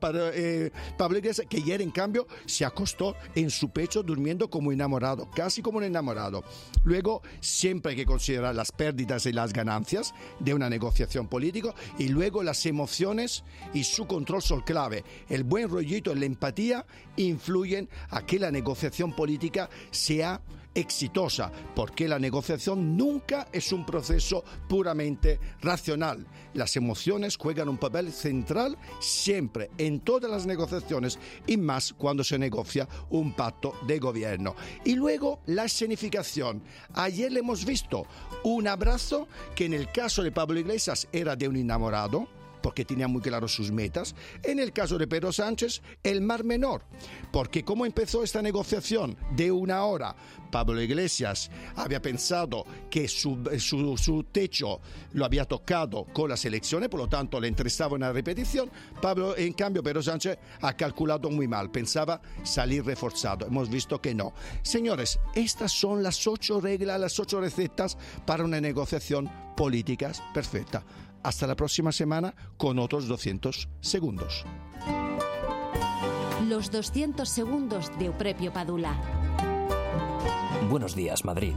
Pablo Iglesias, que ayer en cambio se acostó en su pecho durmiendo como enamorado, casi como un enamorado. Luego, siempre hay que considerar las pérdidas y las ganancias de una negociación política, y luego las emociones y su control son clave. El buen rollito y la empatía influyen a que la negociación política sea exitosa, porque la negociación nunca es un proceso puramente racional. Las emociones juegan un papel central siempre en todas las negociaciones, y más cuando se negocia un pacto de gobierno. Y luego la escenificación. Ayer le hemos visto un abrazo que en el caso de Pablo Iglesias era de un enamorado, porque tenía muy claro sus metas. En el caso de Pedro Sánchez, el Mar Menor, porque como empezó esta negociación de una hora, Pablo Iglesias había pensado que su techo lo había tocado con las elecciones, por lo tanto le interesaba una repetición. En cambio, Pedro Sánchez ha calculado muy mal, pensaba salir reforzado. Hemos visto que no. Señores, estas son las 8 reglas, las 8 recetas para una negociación política perfecta. Hasta la próxima semana con otros 200 segundos. Los 200 segundos de Euprepio Padula. Buenos días, Madrid.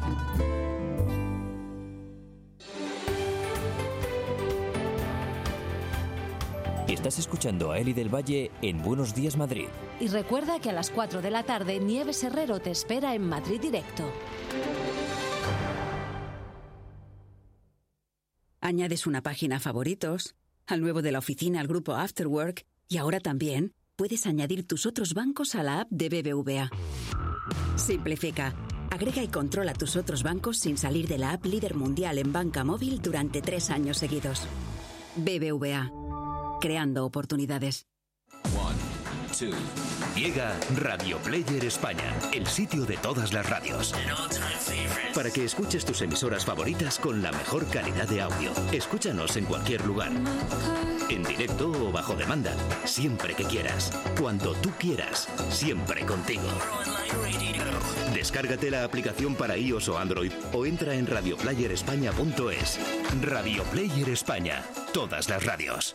Estás escuchando a Eli del Valle en Buenos Días, Madrid. Y recuerda que a las 4 de la tarde Nieves Herrero te espera en Madrid Directo. Añades una página a favoritos, al nuevo de la oficina al grupo Afterwork y ahora también puedes añadir tus otros bancos a la app de BBVA. Simplifica. Agrega y controla tus otros bancos sin salir de la app líder mundial en banca móvil durante 3 años seguidos. BBVA. Creando oportunidades. 1, 2. Llega Radio Player España, el sitio de todas las radios. Para que escuches tus emisoras favoritas con la mejor calidad de audio. Escúchanos en cualquier lugar. En directo o bajo demanda. Siempre que quieras. Cuando tú quieras. Siempre contigo. Descárgate la aplicación para iOS o Android o entra en radioplayerespaña.es. Radio Player España. Todas las radios.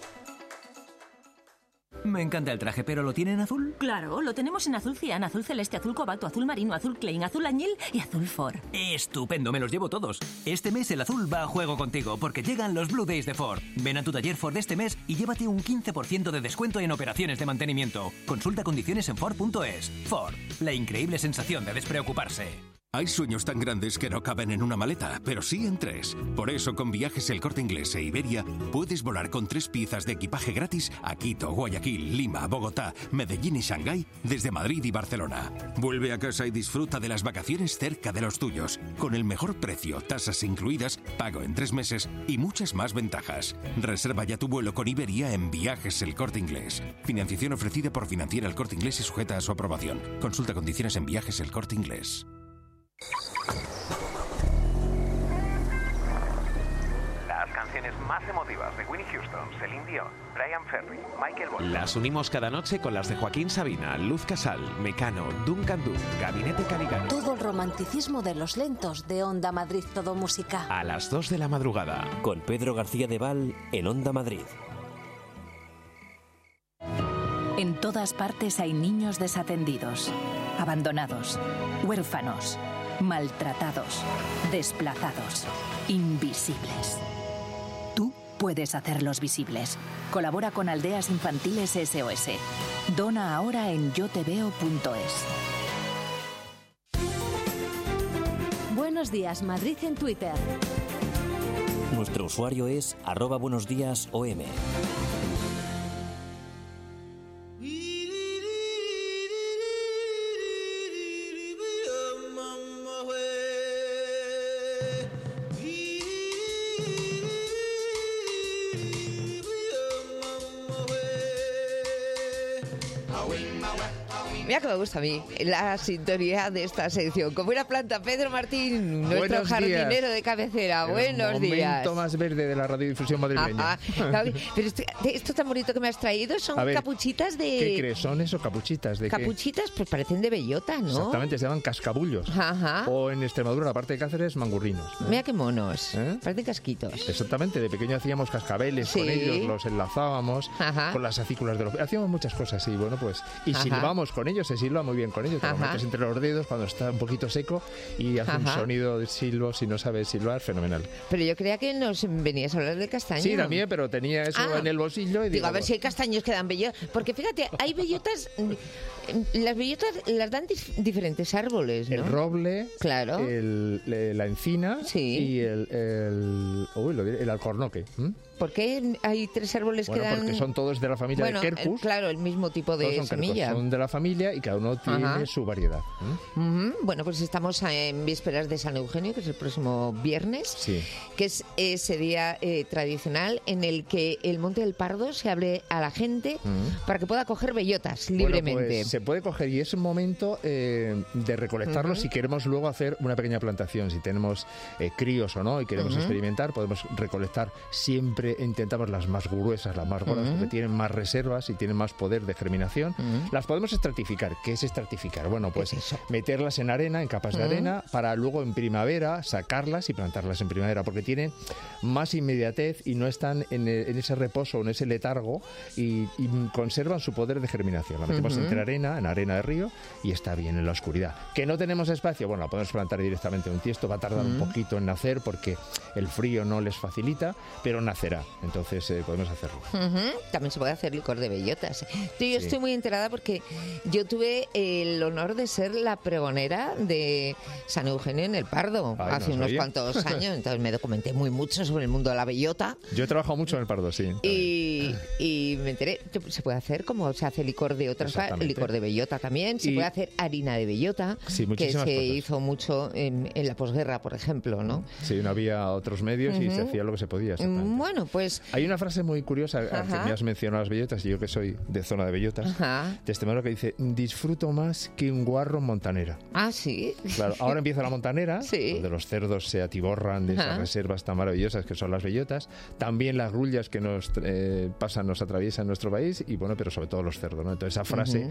Me encanta el traje, ¿pero lo tiene en azul? Claro, lo tenemos en azul cian, azul celeste, azul cobalto, azul marino, azul Klein, azul añil y azul Ford. Estupendo, me los llevo todos. Este mes el azul va a juego contigo porque llegan los Blue Days de Ford. Ven a tu taller Ford este mes y llévate un 15% de descuento en operaciones de mantenimiento. Consulta condiciones en Ford.es. Ford, la increíble sensación de despreocuparse. Hay sueños tan grandes que no caben en una maleta, pero sí en 3. Por eso, con Viajes El Corte Inglés e Iberia, puedes volar con 3 piezas de equipaje gratis a Quito, Guayaquil, Lima, Bogotá, Medellín y Shanghái desde Madrid y Barcelona. Vuelve a casa y disfruta de las vacaciones cerca de los tuyos, con el mejor precio, tasas incluidas, pago en 3 meses y muchas más ventajas. Reserva ya tu vuelo con Iberia en Viajes El Corte Inglés. Financiación ofrecida por Financiera El Corte Inglés y sujeta a su aprobación. Consulta condiciones en Viajes El Corte Inglés. Las canciones más emotivas de Whitney Houston, Celine Dion, Brian Ferry, Michael Bolton. Las unimos cada noche con las de Joaquín Sabina, Luz Casal, Mecano, Duncan Du, Gabinete Caligari. Todo el romanticismo de los lentos de Onda Madrid Todo Música. A las 2 de la madrugada. Con Pedro García de Val en Onda Madrid. En todas partes hay niños desatendidos, abandonados, huérfanos, maltratados, desplazados, invisibles. Tú puedes hacerlos visibles. Colabora con Aldeas Infantiles SOS. Dona ahora en yoteveo.es. Buenos días, Madrid en Twitter. Nuestro usuario es @buenosdíasOM. Mira que me gusta a mí la sintonía de esta sección. Como una planta, Pedro Martín, nuestro Buenos jardinero días. de cabecera. Buenos días. El momento más verde de la radiodifusión madrileña. Ajá. Pero esto tan bonito que me has traído son A ver, capuchitas de... ¿Qué crees? ¿Son eso? ¿Capuchitas? ¿De qué? Capuchitas, pues parecen de bellota, ¿no? Exactamente, se llaman cascabullos. Ajá. O en Extremadura, la parte de Cáceres, mangurrinos. Mira qué monos. Parecen casquitos. Exactamente, de pequeño hacíamos cascabeles Sí. con ellos, los enlazábamos Ajá. con las acículas de los... Hacíamos muchas cosas y bueno, pues... Y Ajá. silbamos con ellos, se silba muy bien con ellos. Te lo Ajá. metes entre los dedos cuando está un poquito seco y hace un Ajá. sonido de silbo, si no sabes silbar, fenomenal. Pero yo creía que nos venías a hablar del castaño. Sí, también, pero tenía eso en el bolsillo y digo, a ver si hay castaños que dan bellotas. Porque fíjate, hay bellotas... Las bellotas las dan diferentes árboles, ¿no? El roble, claro, la encina y el alcornoque. ¿Por qué hay 3 árboles Bueno, que dan...? porque son todos de la familia de Quercus. Claro, el mismo tipo de Todos son semilla. quercus, son de la familia y cada uno tiene su variedad. Bueno, pues estamos en vísperas de San Eugenio, que es el próximo viernes, que es ese día tradicional en el que el Monte del Pardo se abre a la gente para que pueda coger bellotas libremente. Bueno, pues se puede coger y es un momento de recolectarlos si queremos luego hacer una pequeña plantación, si tenemos críos o no y queremos experimentar, podemos recolectar. Siempre intentamos las más gruesas, las más gordas, porque tienen más reservas y tienen más poder de germinación. Las podemos estratificar. ¿Qué es estratificar? Bueno, pues meterlas en arena, en capas de arena, para luego en primavera sacarlas y plantarlas en primavera, porque tienen más inmediatez y no están en ese reposo, en ese letargo y conservan su poder de germinación. La metemos entre arena, en arena de río, y está bien en la oscuridad. ¿Que no tenemos espacio? Bueno, la podemos plantar directamente en un tiesto, va a tardar un poquito en nacer porque el frío no les facilita, pero nacerá, entonces podemos hacerlo. También se puede hacer licor de bellotas. Yo estoy muy enterada porque yo tuve el honor de ser la pregonera de San Eugenio en el Pardo hace unos cuantos años, entonces me documenté mucho sobre el mundo de la bellota. Yo he trabajado mucho en el Pardo, sí. Y me enteré, se puede hacer como se hace licor de otras, licor de bellota también, se puede hacer harina de bellota, que se hizo mucho en la posguerra, por ejemplo, ¿no? Sí, no había otros medios y se hacía lo que se podía. Bueno, pues... Hay una frase muy curiosa, que me has mencionado las bellotas, y yo que soy de zona de bellotas, de Extremadura, que dice: disfruto más que un guarro en montanera. Ah, sí. Claro, ahora empieza la montanera, donde los cerdos se atiborran de esas reservas tan maravillosas que son las bellotas. También las grullas que nos nos atraviesan en nuestro país, y bueno, pero sobre todo los cerdos, ¿no? Entonces esa frase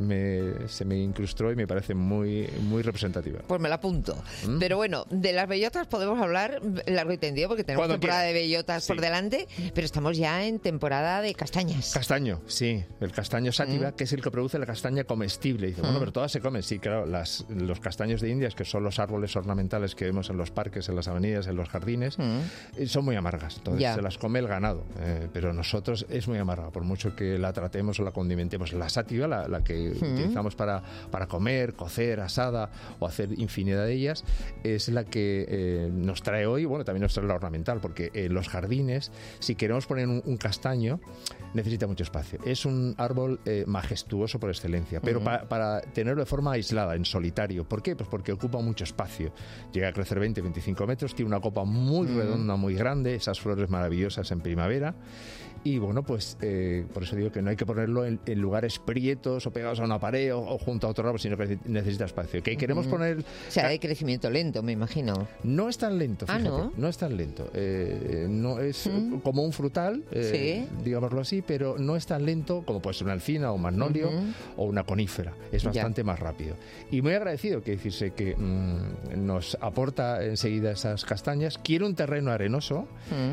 se me incrustó y me parece muy, muy representativa. Pues me la apunto. Pero bueno, de las bellotas podemos hablar largo y tendido, porque tenemos temporada de bellotas por delante, pero estamos ya en temporada de castañas. Castaño, sí, el castaño sátiva, que es el que produce la castaña comestible. Y dice, bueno, pero todas se comen. Sí, claro, los castaños de Indias, que son los árboles ornamentales que vemos en los parques, en las avenidas, en los jardines, son muy amargas. Entonces se las come el ganado, pero nosotros es muy amarga, por mucho que la tratemos o la condimentemos. La sátiva, la que utilizamos para comer, cocer, asada o hacer infinidad de ellas, es la que nos trae hoy, bueno, también nos trae la ornamental, porque en los jardines, si queremos poner un castaño, necesita mucho espacio. Es un árbol majestuoso por excelencia, pero para tenerlo de forma aislada, en solitario. ¿Por qué? Pues porque ocupa mucho espacio. Llega a crecer 20-25 metros, tiene una copa muy redonda, muy grande, esas flores maravillosas en primavera. Y bueno, pues por eso digo que no hay que ponerlo en lugares prietos o pegados a una pared o junto a otro árbol, sino que necesita espacio. ¿Que queremos poner...? O sea, hay crecimiento lento, me imagino. No es tan lento, fíjate. No es tan lento. No es como un frutal, digámoslo así, pero no es tan lento como puede ser una encina o un magnolio o una conífera. Es bastante más rápido. Y muy agradecido, que decirse que nos aporta enseguida esas castañas. Quiere un terreno arenoso,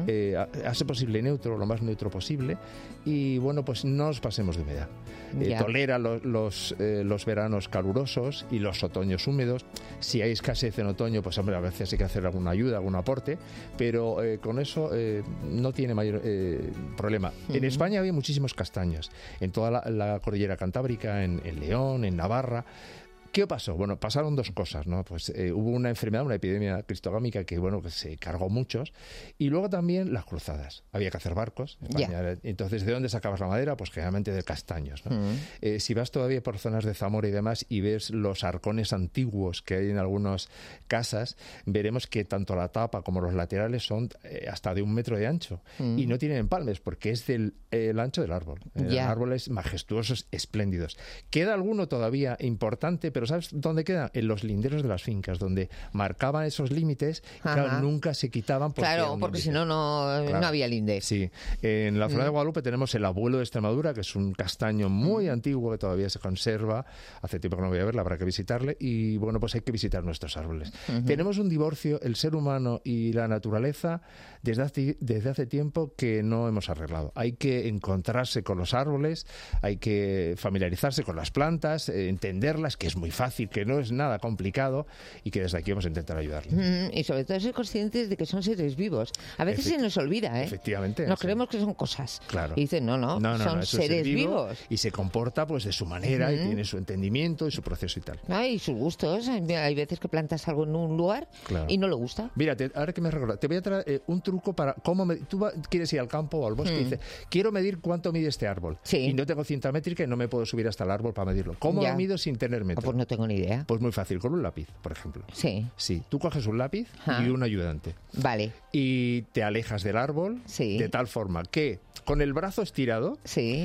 hace posible neutro, lo más neutro posible, y bueno, pues no nos pasemos de humedad. Tolera los veranos calurosos y los otoños húmedos. Si hay escasez en otoño, pues hombre, a veces hay que hacer alguna ayuda, algún aporte, pero con eso no tiene mayor problema. En España había muchísimos castaños, en toda la cordillera cantábrica, en León, en Navarra. ¿Qué pasó? Bueno, pasaron dos cosas, ¿no? Pues hubo una enfermedad, una epidemia cristogámica que, bueno, que se cargó muchos, y luego también las cruzadas. Había que hacer barcos. Entonces, ¿de dónde sacabas la madera? Pues generalmente de castaños, ¿no? Si vas todavía por zonas de Zamora y demás y ves los arcones antiguos que hay en algunas casas, veremos que tanto la tapa como los laterales son hasta de 1 metro de ancho y no tienen empalmes porque es el ancho del árbol. Árboles majestuosos, espléndidos. Queda alguno todavía importante, pero ¿sabes dónde queda? En los linderos de las fincas, donde marcaban esos límites, claro, nunca se quitaban. Porque si no, no había linde. Sí. En la zona de Guadalupe tenemos el abuelo de Extremadura, que es un castaño muy antiguo que todavía se conserva. Hace tiempo que no voy a verla, habrá que visitarle. Y bueno, pues hay que visitar nuestros árboles. Tenemos un divorcio, el ser humano y la naturaleza, desde hace tiempo que no hemos arreglado. Hay que encontrarse con los árboles, hay que familiarizarse con las plantas, entenderlas, que es muy muy fácil, que no es nada complicado y que desde aquí vamos a intentar ayudarle. Y sobre todo ser conscientes de que son seres vivos. A veces se nos olvida, ¿eh? Efectivamente. Nos creemos que son cosas. Claro. Y dicen, no, son seres vivos. Y se comporta pues de su manera y tiene su entendimiento y su proceso y tal. Y sus gustos. Hay veces que plantas algo en un lugar y no le gusta. Mira, ahora que me recuerdo, te voy a traer un truco para cómo tú quieres ir al campo o al bosque y dices, quiero medir cuánto mide este árbol. Y no tengo cinta métrica y no me puedo subir hasta el árbol para medirlo. ¿Cómo lo mido sin tener metro? Pues no tengo ni idea. Pues muy fácil, con un lápiz, por ejemplo. Sí. Tú coges un lápiz y un ayudante. Vale. Y te alejas del árbol de tal forma que con el brazo estirado,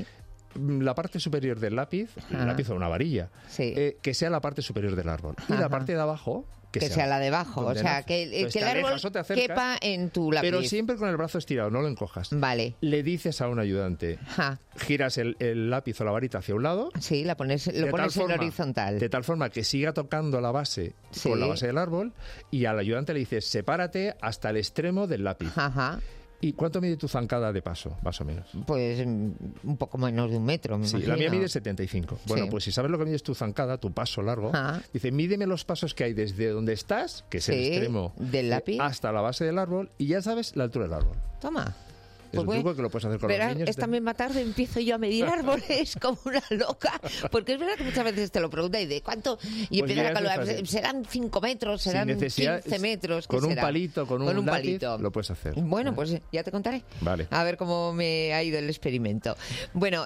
la parte superior del lápiz, un lápiz o una varilla, que sea la parte superior del árbol. Y la parte de abajo... Que sea la de abajo, o sea, que el árbol quepa en tu lápiz. Pero siempre con el brazo estirado, no lo encojas. Vale. Le dices a un ayudante, giras el lápiz o la varita hacia un lado. Sí, lo pones en horizontal. De tal forma que siga tocando la base con la base del árbol y al ayudante le dices, sepárate hasta el extremo del lápiz. ¿Y cuánto mide tu zancada de paso, más o menos? Pues un poco menos de 1 metro, me imagino. La mía mide 75. Bueno, pues si sabes lo que mides tu zancada, tu paso largo, dice, mídeme los pasos que hay desde donde estás, que es el extremo del lápiz, hasta la base del árbol, y ya sabes la altura del árbol. Toma. Es un truco que lo puedes hacer con los niños. Esta misma tarde empiezo yo a medir árboles como una loca, porque es verdad que muchas veces te lo preguntan y de cuánto, y empiezan a calcular, serán 5 metros, serán 15 metros. Con un palito, con un lápiz, lo puedes hacer. Bueno, pues ya te contaré. Vale. A ver cómo me ha ido el experimento. Bueno,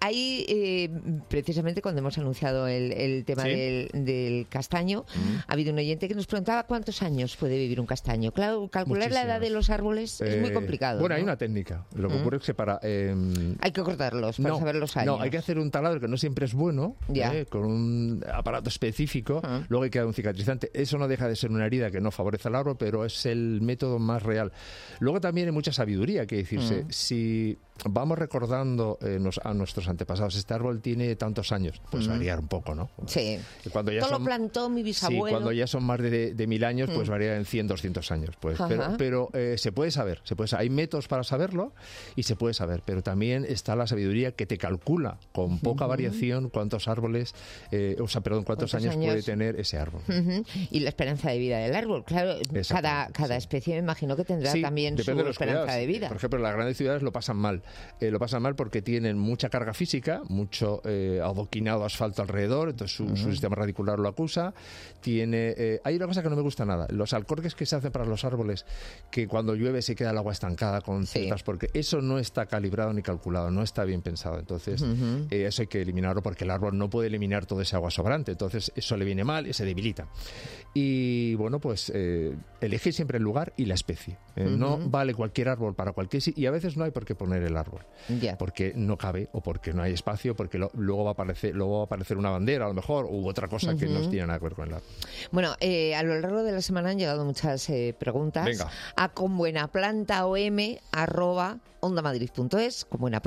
ahí precisamente cuando hemos anunciado el tema del castaño, ha habido un oyente que nos preguntaba cuántos años puede vivir un castaño. Claro, calcular la edad de los árboles es muy complicado. Bueno, hay una técnica. Lo que ocurre es que hay que cortarlos para saber los años. No, hay que hacer un taladro que no siempre es bueno, con un aparato específico. Luego hay que dar un cicatrizante. Eso no deja de ser una herida que no favorece al árbol, pero es el método más real. Luego también hay mucha sabiduría, que decirse, si vamos recordando a nuestros antepasados, este árbol tiene tantos años, pues variar un poco, ¿no? Sí. Cuando ya todo lo plantó mi bisabuelo. Sí, cuando ya son más de 1000 años, pues varía en 100, 200 años. Pues. Pero se puede saber, hay métodos para saberlo y se puede saber, pero también está la sabiduría que te calcula con poca variación cuántos árboles, cuántos años puede tener ese árbol. Y la esperanza de vida del árbol, claro, cada especie me imagino que tendrá también su esperanza de vida. Por ejemplo, las grandes ciudades lo pasan mal. Lo pasan mal porque tienen mucha carga física, mucho adoquinado asfalto alrededor, entonces su sistema radicular lo acusa. Hay una cosa que no me gusta nada, los alcorques que se hacen para los árboles, que cuando llueve se queda el agua estancada con ciertas, porque eso no está calibrado ni calculado, no está bien pensado. Entonces, eso hay que eliminarlo porque el árbol no puede eliminar todo ese agua sobrante. Entonces, eso le viene mal y se debilita. Y bueno, pues elige siempre el lugar y la especie. No vale cualquier árbol para cualquier sitio, y a veces no hay por qué poner el árbol. Porque no cabe o porque no hay espacio, porque luego va a aparecer una bandera a lo mejor u otra cosa que no tiene nada que ver con el árbol. Bueno, a lo largo de la semana han llegado muchas preguntas. Venga. A conbuenaplantaom@ondamadrid.es,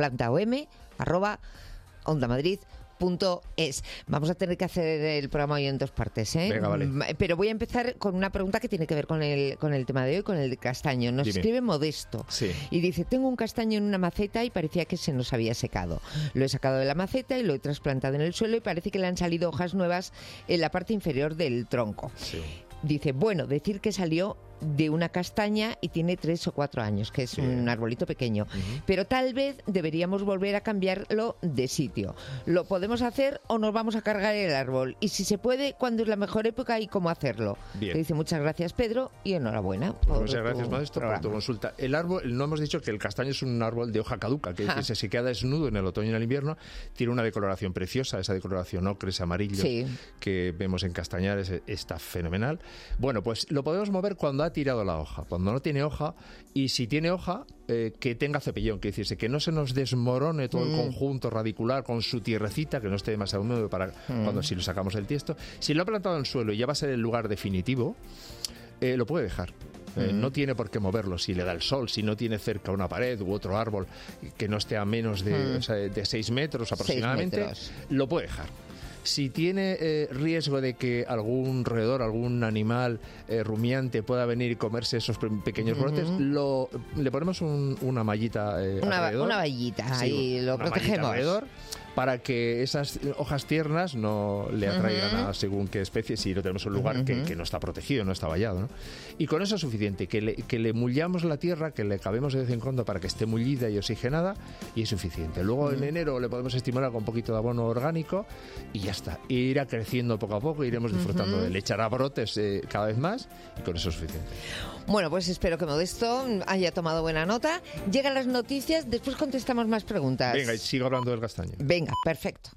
conbuenaplantaom@ondamadrid.es. Vamos a tener que hacer el programa hoy en 2 partes, ¿eh? Venga, vale. Pero voy a empezar con una pregunta que tiene que ver con el tema de hoy, con el castaño. Nos escribe Modesto y dice: tengo un castaño en una maceta y parecía que se nos había secado. Lo he sacado de la maceta y lo he trasplantado en el suelo y parece que le han salido hojas nuevas en la parte inferior del tronco. Dice, bueno, decir que salió de una castaña y tiene 3 o 4 años, que es un arbolito pequeño. Pero tal vez deberíamos volver a cambiarlo de sitio. ¿Lo podemos hacer o nos vamos a cargar el árbol? Y si se puede, ¿cuándo es la mejor época y cómo hacerlo? Te dice, muchas gracias, Pedro, y enhorabuena. Muchas gracias, Modesto, por tu consulta. El árbol, no hemos dicho que el castaño es un árbol de hoja caduca, que se queda desnudo en el otoño y en el invierno, tiene una decoloración preciosa, esa decoloración ocres, amarillo, que vemos en Castañares, está fenomenal. Bueno, pues lo podemos mover cuando ha tirado la hoja, cuando no tiene hoja, y si tiene hoja, que tenga cepillón, que decirse que no se nos desmorone todo el conjunto radicular con su tierrecita, que no esté demasiado húmedo para cuando si lo sacamos del tiesto. Si lo ha plantado en el suelo y ya va a ser el lugar definitivo, lo puede dejar. No tiene por qué moverlo si le da el sol, si no tiene cerca una pared u otro árbol que no esté a menos de 6 metros aproximadamente, 6 metros. Lo puede dejar. Si tiene riesgo de que algún roedor, algún animal rumiante pueda venir y comerse esos pequeños brotes, le ponemos una mallita alrededor. Una vallita, ahí lo protegemos. Alrededor, para que esas hojas tiernas no le atraigan a según qué especie, si no tenemos un lugar que no está protegido, no está vallado, ¿no? Y con eso es suficiente, que le mullamos la tierra, que le cabemos de vez en cuando para que esté mullida y oxigenada, y es suficiente. Luego en enero le podemos estimular con un poquito de abono orgánico y ya está. E irá creciendo poco a poco, iremos disfrutando de él. Echará brotes cada vez más y con eso es suficiente. Bueno, pues espero que Modesto haya tomado buena nota. Llegan las noticias, después contestamos más preguntas. Venga, y sigo hablando del castaño. Venga, perfecto.